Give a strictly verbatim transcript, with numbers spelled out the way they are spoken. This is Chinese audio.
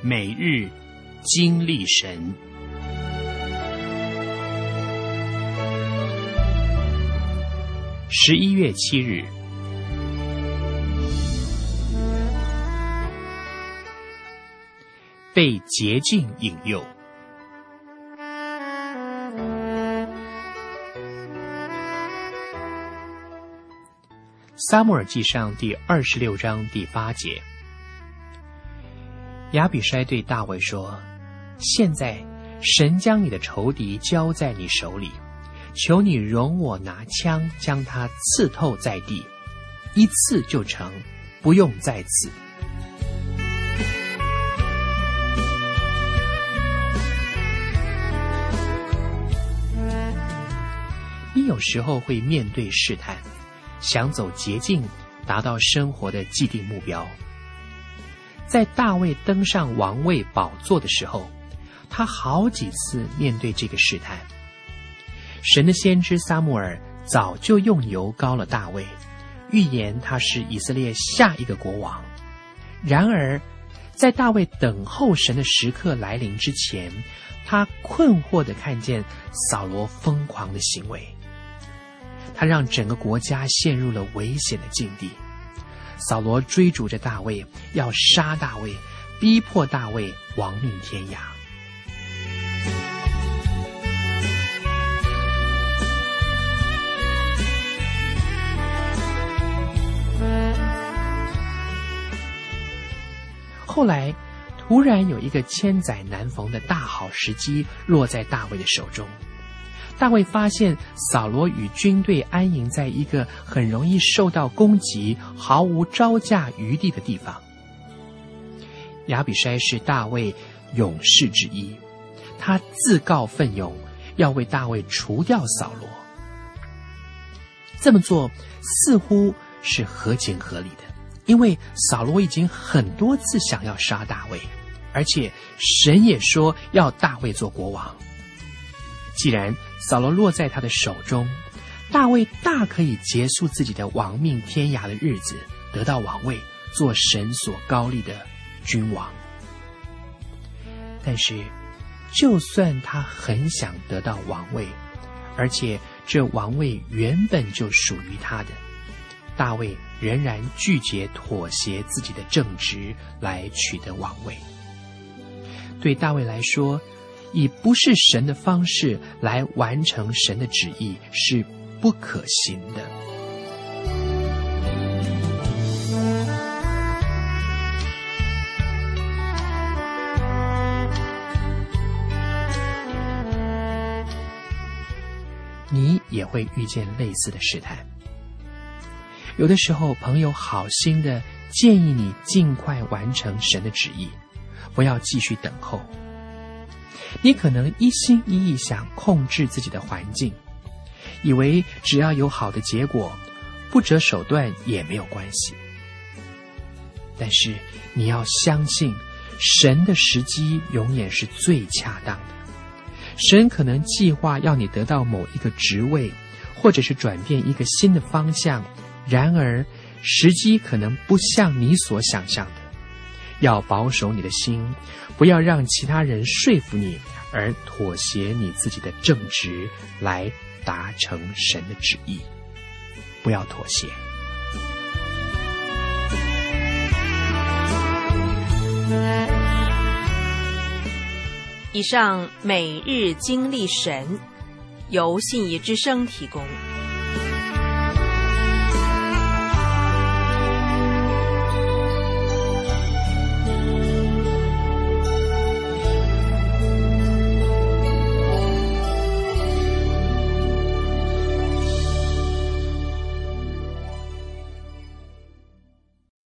每日经历神。十一月七日，被洁净引诱。撒母耳记上第二十六章第八节，亚比筛对大卫说：现在神将你的仇敌交在你手里，求你容我拿枪将他刺透在地，一刺就成，不用再刺。你有时候会面对试探，想走捷径，达到生活的既定目标。在大卫登上王位宝座的时候，他好几次面对这个试探。神的先知撒母耳早就用油膏了大卫，预言他是以色列下一个国王。然而在大卫等候神的时刻来临之前，他困惑地看见扫罗疯狂的行为，他让整个国家陷入了危险的境地。扫罗追逐着大卫，要杀大卫，逼迫大卫亡命天涯。后来突然有一个千载难逢的大好时机落在大卫的手中。大卫发现扫罗与军队安营在一个很容易受到攻击、毫无招架余地的地方。亚比筛是大卫勇士之一，他自告奋勇要为大卫除掉扫罗。这么做似乎是合情合理的，因为扫罗已经很多次想要杀大卫，而且神也说要大卫做国王。既然扫罗落在他的手中，大卫大可以结束自己的亡命天涯的日子，得到王位，做神所高立的君王。但是就算他很想得到王位，而且这王位原本就属于他的，大卫仍然拒绝妥协自己的正直来取得王位。对大卫来说，以不是神的方式来完成神的旨意是不可行的。你也会遇见类似的试探。有的时候，朋友好心的建议你尽快完成神的旨意，不要继续等候。你可能一心一意想控制自己的环境，以为只要有好的结果，不择手段也没有关系。但是你要相信，神的时机永远是最恰当的。神可能计划要你得到某一个职位，或者是转变一个新的方向，然而时机可能不像你所想象的。要保守你的心，不要让其他人说服你，而妥协你自己的正直，来达成神的旨意。不要妥协。 以上每日经历神，由信义之声提供。